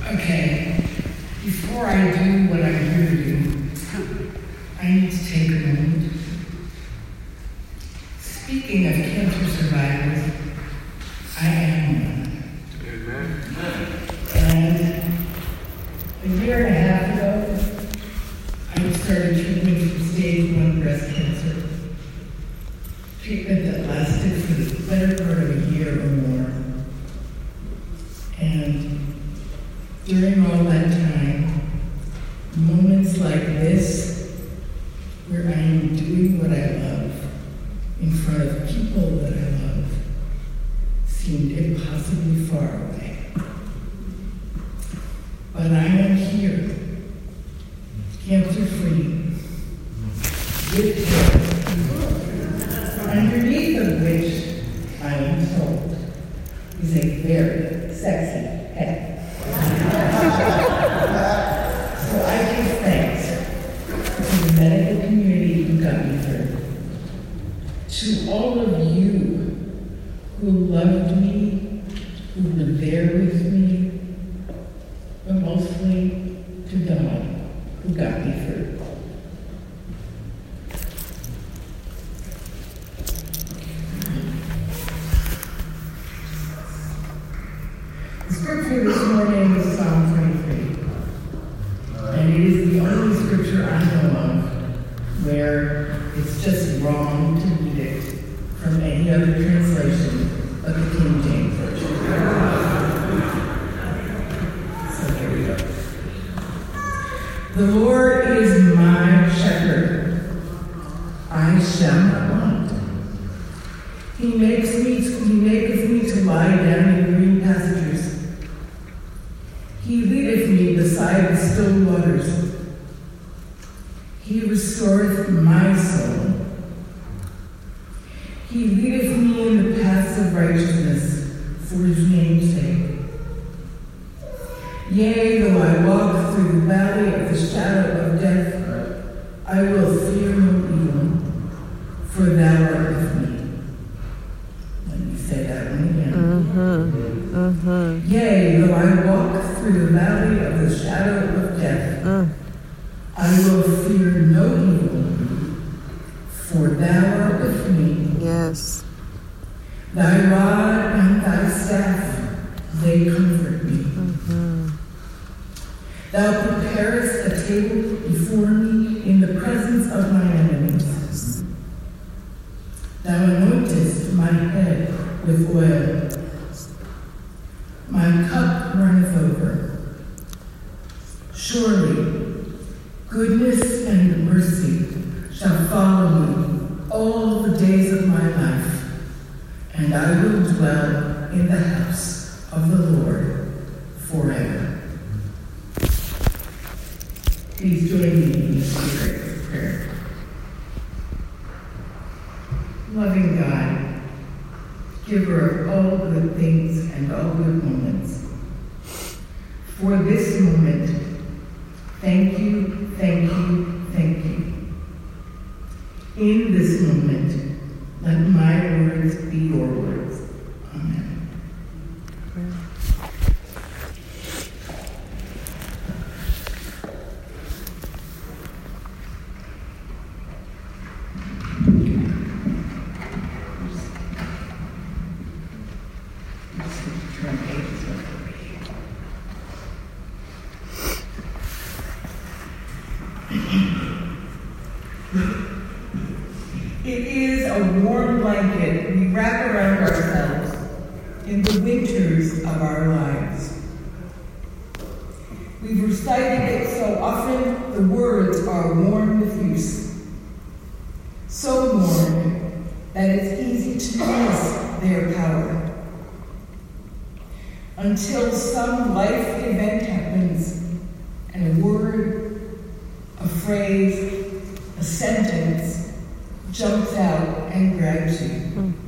Okay, before I do what I'm here to do, I need to take a moment. Speaking of cancer survivors, I am one. Amen. And a year and a half ago, I started treatment for stage 1 breast cancer. Treatment that lasted for the better part of a year or more. And during all that time, moments like this, where I am doing what I love in front of people that I love, seemed impossibly far away. But I am here, cancer-free, with care, underneath of which I am told is a very sexy head. So I give thanks to the medical community who got me through, to all of you who loved me, who were there with me, but mostly to God who got me through. The scripture this morning is Psalm 23. And it is the only scripture I know of where it's just wrong to read it from any other translation but the King James Version. So here we go. The Lord is my shepherd. I shall not want. He maketh me to lie down in green pastures. He leadeth me beside the still waters. He restoreth my soul. He leadeth me in the paths of righteousness for his name's sake. Yea, though I walk through the valley of the shadow of death, I will fear no evil, for thou art with me. Let me say that one again. Yea, though I walk through the valley of the shadow of death, I will fear no evil, for thou art with me. Yes. Thy rod and thy staff, they comfort me. Thou preparest a table before me in the presence of my enemies. Thou anointest my head with oil. My cup runneth over. Surely, goodness and mercy shall follow me all the days of my life, and I will dwell in the house of the Lord forever. Please join me in the spirit of prayer. Loving God, giver of all good things and all good moments, for this moment, thank you, thank you, thank you. In this moment, let my words be your words. Amen. It is a warm blanket we wrap around ourselves in the winters of our lives. We've recited it so often, the words are worn with use. So worn that it's easy to miss their power. Until some life event happens and a word, a phrase, a sentence jumps out and grabs you.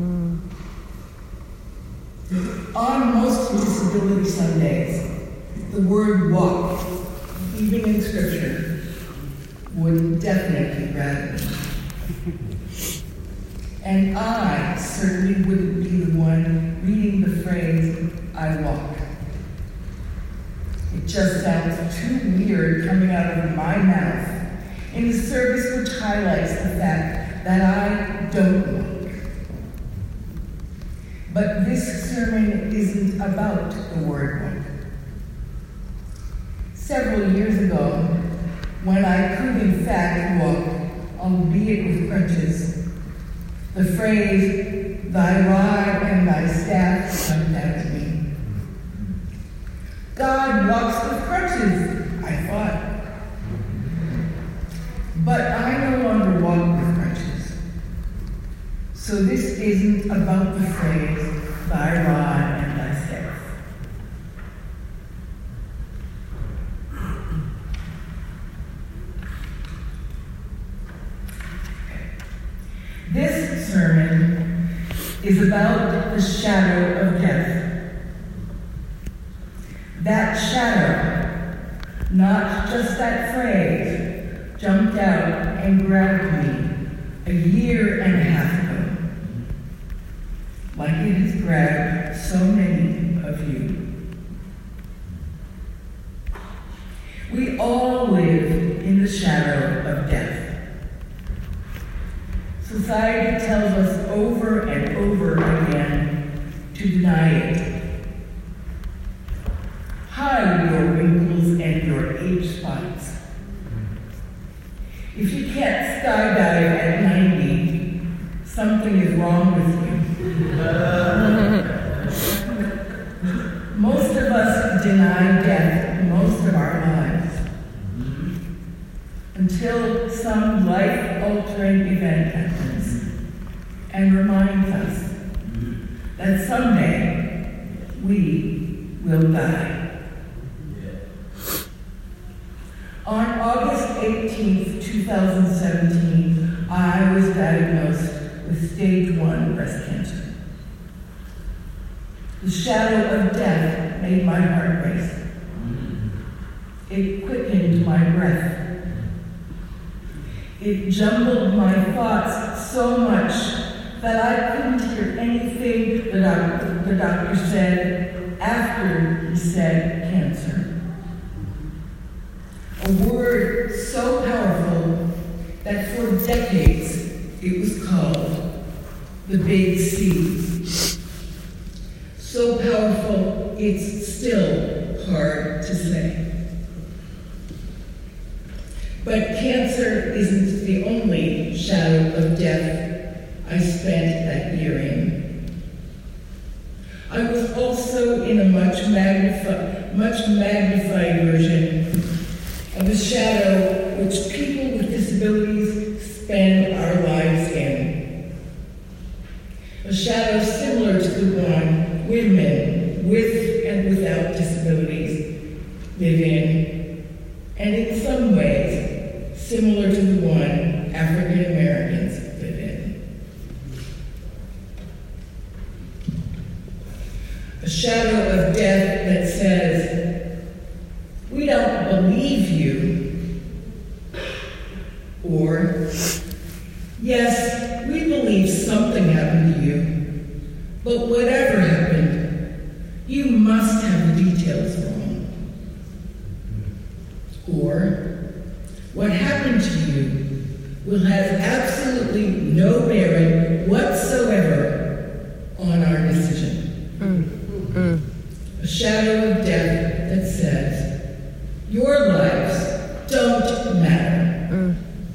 On most Disability Sundays, the word walk, even in Scripture, would definitely grab me. And I certainly wouldn't be the one reading the phrase, I walk. It just sounds too weird coming out of my mouth in a service which highlights the fact that I don't walk. But this sermon isn't about the word walk. Several years ago, when I could in fact walk, albeit with crutches, the phrase, "Thy rod and thy staff," jumped out to me. God walks with crutches, I thought. But I no longer walk with crutches. So this isn't about the phrase, "Thy rod and thy staff." This sermon is about the shadow of death. That shadow, not just that phrase, jumped out and grabbed me a year and a half ago, like it has grabbed so many of you. We all live in the shadow of death. Society tells us over and over again to deny it. Hide your wrinkles and your age spots. If you can't skydive at 90, something is wrong with you. Most of us deny death most of our lives until some life-altering event happens and reminds us that someday we will die. On August 18th, 2017, I was diagnosed with stage 1 breast cancer. The shadow of death made my heart race. It quickened my breath. It jumbled my thoughts so much that I couldn't hear anything the doctor said after he said cancer. A word so powerful that for decades it was called the Big C. So powerful it's still hard to say. But cancer isn't the only shadow of death I spent that year in. I was also in a much magnified version of the shadow which people with disabilities spend our lives in. A shadow similar to the one women with and without disabilities live in, and in some ways similar to the one African Americans live in. A shadow of death that says, "We don't believe you," or, "Yes, we believe something happened to you, but whatever happened, you must have the details wrong." Or, "What happened to you will have absolutely no bearing whatsoever on our decision." A shadow of death that says, "Your lives don't matter."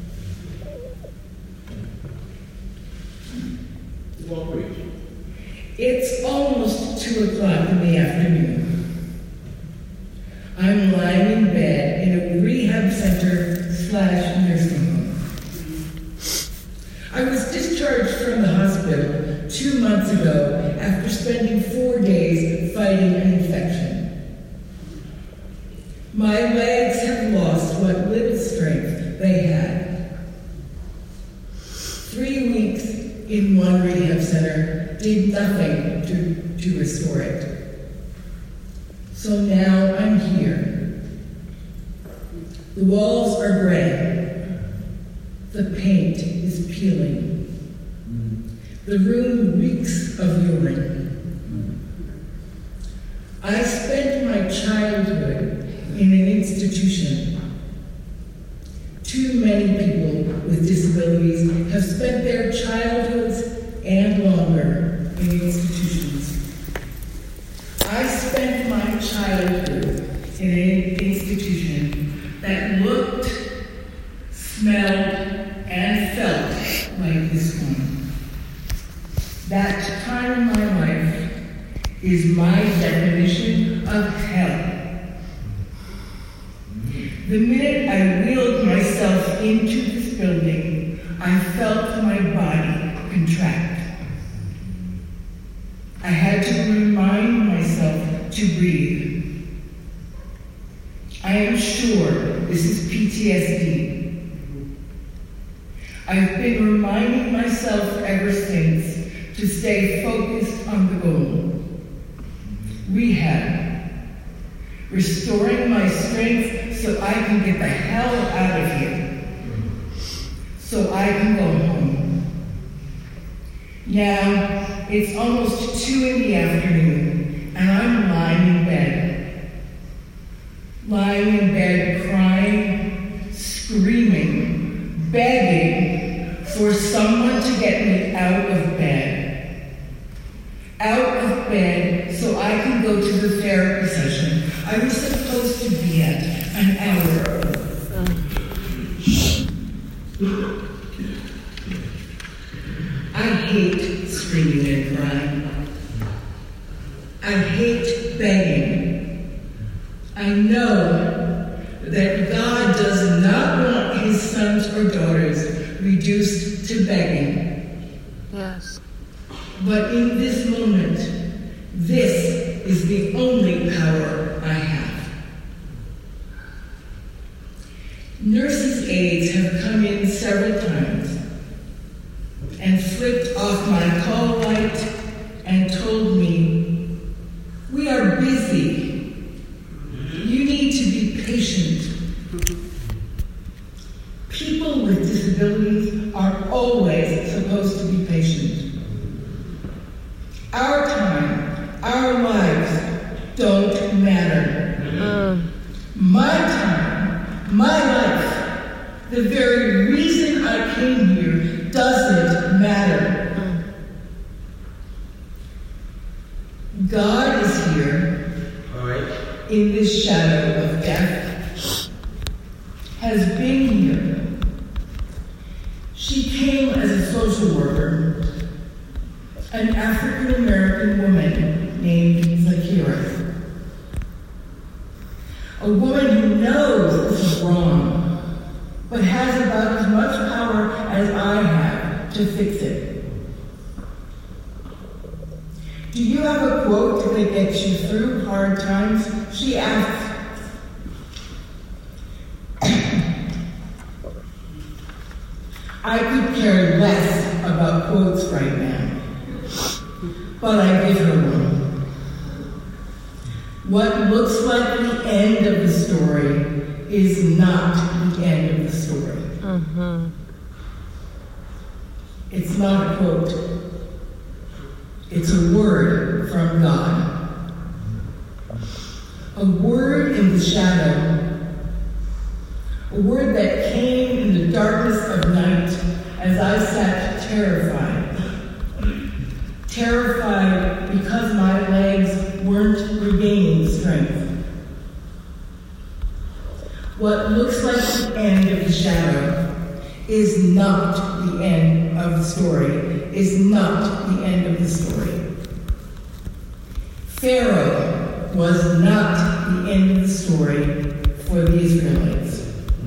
It's almost 2 o'clock in the afternoon. I'm lying in bed in a rehab center/nursing home. I was discharged from the hospital 2 months ago after spending 4 days fighting an infection. My legs have lost what little strength they had. 3 weeks in one rehab center did nothing to restore it. So now I'm here. The walls are gray. The paint is peeling. The room reeks of urine. I spent my childhood in an institution that looked, smelled, and felt like this one. That time in my life is my definition of hell. The minute I wheeled myself into this building, I felt my body contract. I had to remind myself to breathe. I am sure this is PTSD. I've been reminding myself ever since to stay focused on the goal. Rehab. Restoring my strength so I can get the hell out of here. So I can go home. Now, it's almost 2 in the afternoon, and I'm lying in bed. Lying in bed, crying, screaming, begging for someone to get me out of bed. Out of bed so I can go to the therapy session I was supposed to be at an hour ago. I hate screaming and crying. I hate begging. I know that God does not want his sons or daughters reduced to begging. Yes. But in this moment, this is the only power I have. Nurses' aides have come in several times and flicked off my call light and told me, "We are busy. You need to be patient." People with disabilities are always supposed to be patient. Our time, our lives don't matter. My time, my life, the very reason I came here doesn't matter. God is here, in this shadow of death, has been here. She came as a social worker, an African-American woman named Zakira. A woman who knows this is wrong, but has about as much power as I have to fix it. Do you have a quote that gets you through hard times? She asked. I could care less about quotes right now, but I give her one. What looks like the end of the story is not the end of the story. It's not a quote. It's a word from God. A word in the shadow. A word that came in the darkness of night as I sat terrified. Terrified because my legs weren't regaining strength. What looks like the end of the shadow is not the end of the story, is not the end of the story. Pharaoh was not the end of the story for the Israelites.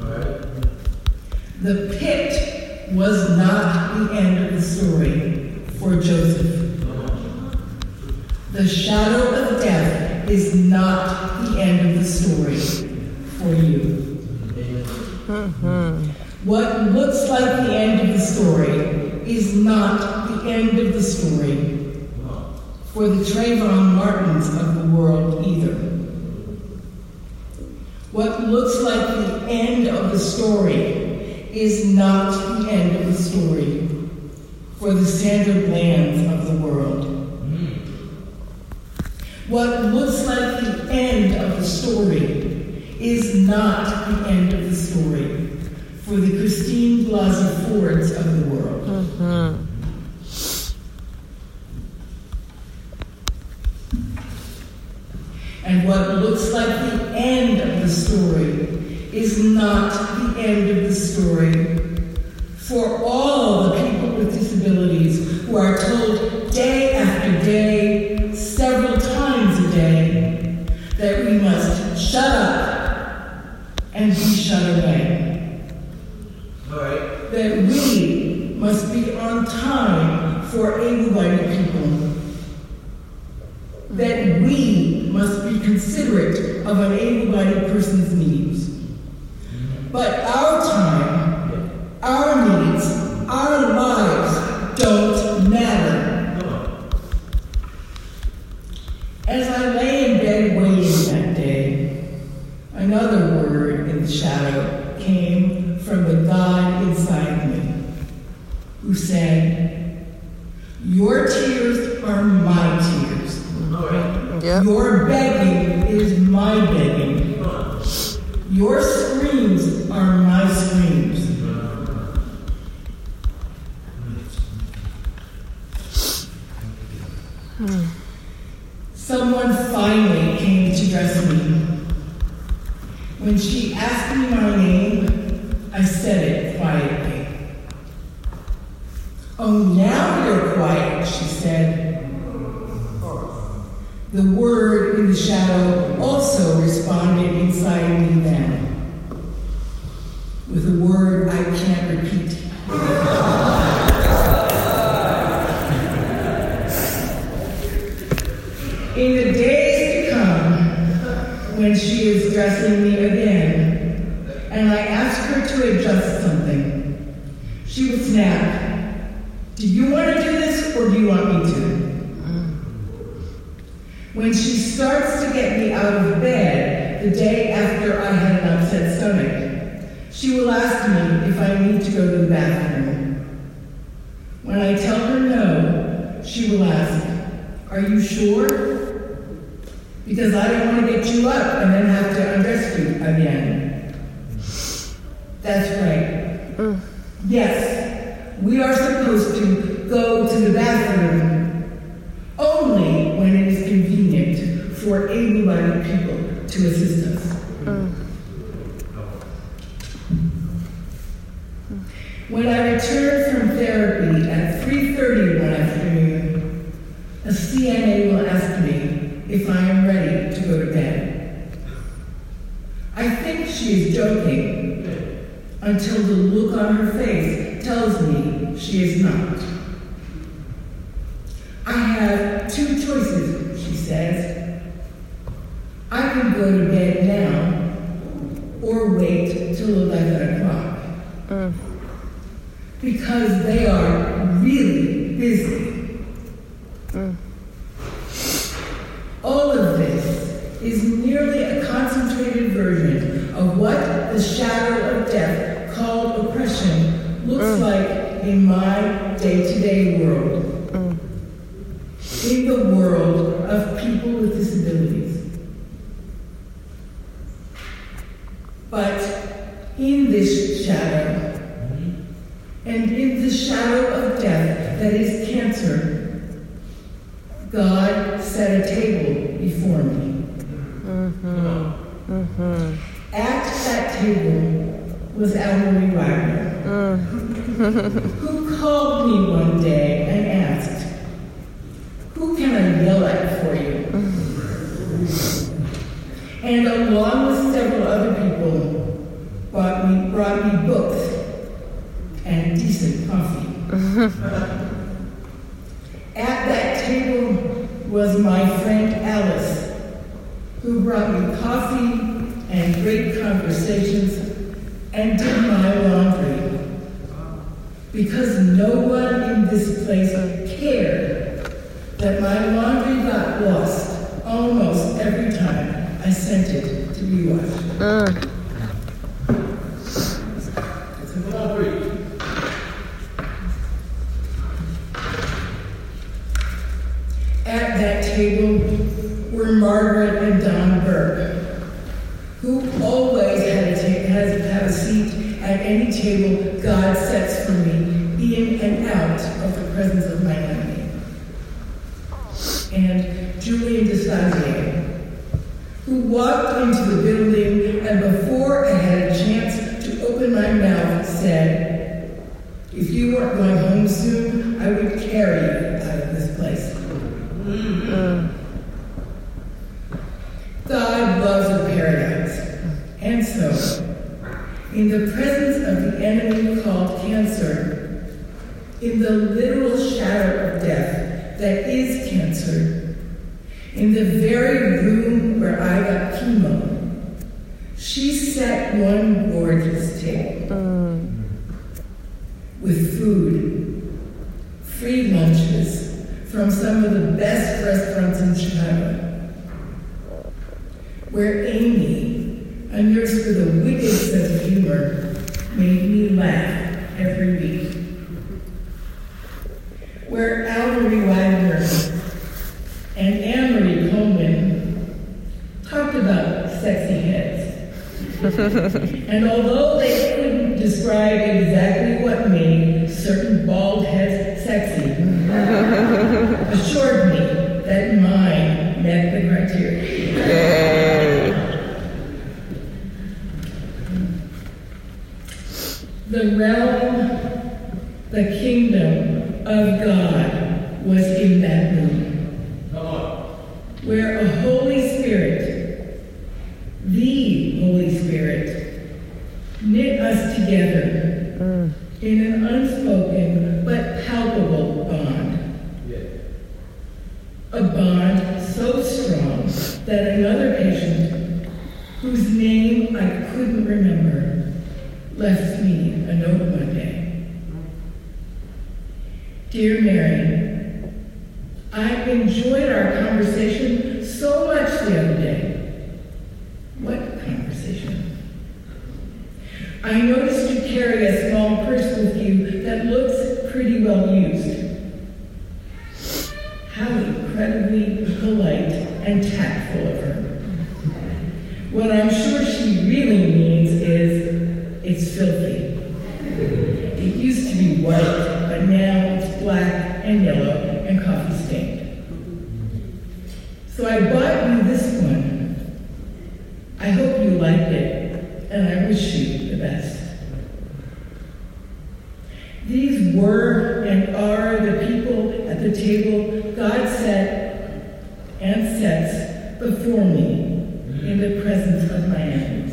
The pit was not the end of the story for Joseph. The shadow of death is not the end of the story for you. What looks like the end of the story is not the end of the story for the Trayvon Martins of the world either. What looks like the end of the story is not the end of the story for the Sandra Blands of the world. What looks like the end of the story is not the end of the story for the Christine Blasey Fords of the world. And what looks like the end the story is not the end of the story. For all the people with disabilities who are told day after day, several times a day, that we must shut up and be shut away. All right. That we must be on time for able-bodied people. That we must be considerate of an able-bodied person's needs. But our time, our needs, our lives don't matter. As I lay in bed waiting that day, another word in the shadow came from the God inside me, who said, "Your tears are my tears. Yep. Your begging is my begging. Your screams are my screams." Someone finally came to dress me. When she asked me my name, I said it quietly. "Oh, now you're quiet," she said. The word in the shadow also responded inside me then, with a word I can't repeat. In the days to come, when she is dressing me again, and I ask her to adjust something, she would snap, "Do you want to do this, or do you want me to?" When she starts to get me out of bed the day after I had an upset stomach, she will ask me if I need to go to the bathroom. When I tell her no, she will ask, "Are you sure? Because I don't want to get you up and then have to undress you again." That's right. Yes, we are supposed to go to the bathroom only when it is convenient for able-bodied people to assist us. When I returned from therapy at 3:30 one afternoon, a CNA will ask me if I am ready to go to bed. I think she is joking until the look on her face tells me she is not. "I have two choices," she says. "I can go to bed now or wait till 11 o'clock. Because they are really busy." All of this is merely a concentrated version of what the shadow of death called oppression looks like in my day-to-day world. In the world of people with disabilities. But in this shadow, and in the shadow of death that is cancer, God set a table before me. At that table was Ellery Wagner, who called me one day and asked, "Who can I yell at for you?" And along with several other people, brought me books and decent coffee. At that table was my friend Alice, who brought me coffee and great conversations and did my laundry. Because no one in this place cared that my laundry got lost almost every time I sent it to be washed. At that table were Margaret and Don Burke, who always have a seat at any table God sets for me, in and out of the presence of my enemy. And Julian DeStazier, who walked into the building said, if you weren't going home soon, I would carry you out of this place. God loves a paradox. And so, in the presence of the enemy called cancer, in the literal shadow of death that is cancer, in the very room where I got chemo, she set one gorgeous table with food, free lunches from some of the best restaurants in Chicago, where Amy, a nurse with a wicked sense of humor, made me laugh every week, where Alvarie Wagner and Anne-Marie Coleman talked about sexy heads. And although they couldn't describe exactly what made certain bald heads sexy, assured me that mine met the criteria. The realm, the kingdom of God was in that room, where a Holy Spirit, the Holy Spirit, knit us together in an unspoken but palpable bond. A bond so strong that another patient, whose name I couldn't remember, left me a note one day. Dear Mary, I enjoyed our conversation so much the other day. What conversation? I noticed you carry a small purse with you that looks pretty well used. How incredibly polite and tactful of her. What I'm sure she really means is, it's filthy. It used to be white, but now it's black and yellow and coffee stained. So I bought you this one. I hope you like it, and I wish you the best. These were and are the people at the table God set and sets before me in the presence of my enemies.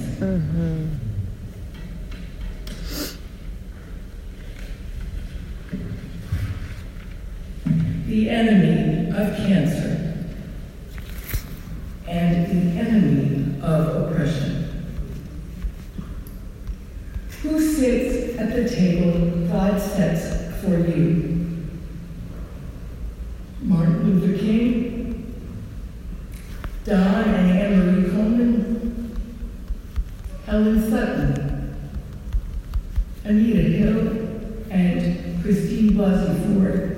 The enemy of cancer and the enemy of oppression. Who sits at the table God sets for you? Martin Luther King, Don and Anne-Marie Coleman, Helen Sutton, Anita Hill, and Christine Blasey Ford.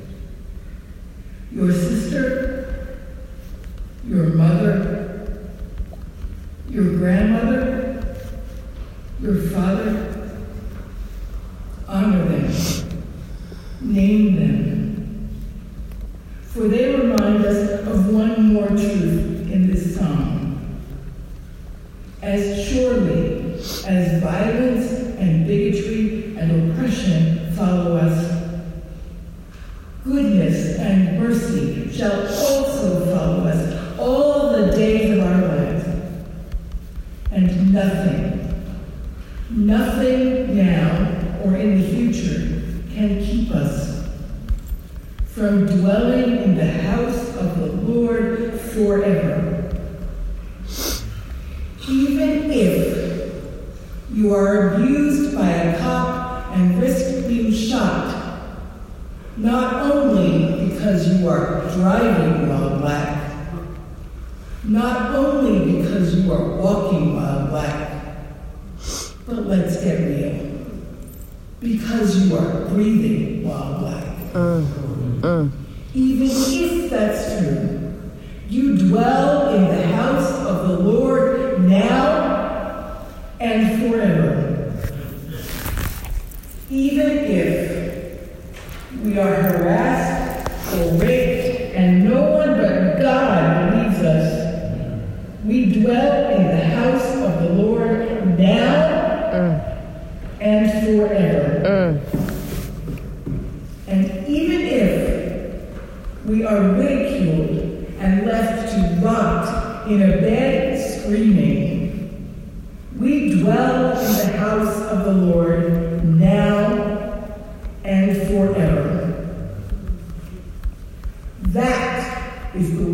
Your sister, your mother, your grandmother, your father. Honor them, name them, for they remind us of one more truth in this song. As surely as violence and bigotry and oppression follow us, goodness and mercy shall also follow us all the days of our lives. And nothing now or in the future can keep us from dwelling in the house of the Lord forever. Even if you are abused by a cop and risk being shot, not only because you are driving while black, not only because you are walking while black, but let's get real, because you are breathing while black. Even if that's true, you dwell in the house of the Lord now and forever. Even if we are harassed or raped and no one but God believes us, we dwell in the house of the Lord now and forever. we are ridiculed and left to rot in a bed screaming. We dwell in the house of the Lord now and forever. That is the